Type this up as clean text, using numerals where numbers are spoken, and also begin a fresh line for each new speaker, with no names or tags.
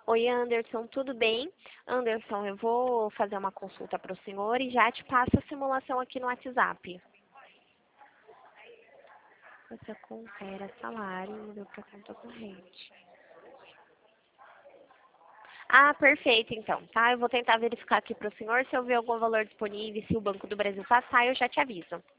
Oi, Anderson, tudo bem? Anderson, eu vou fazer uma consulta para o senhor e já te passo a simulação aqui no WhatsApp. Você confere salário e mudou para conta corrente. Ah, perfeito, então, tá? Eu vou tentar verificar aqui para o senhor. Se eu ver algum valor disponível, se o Banco do Brasil passar, eu já te aviso.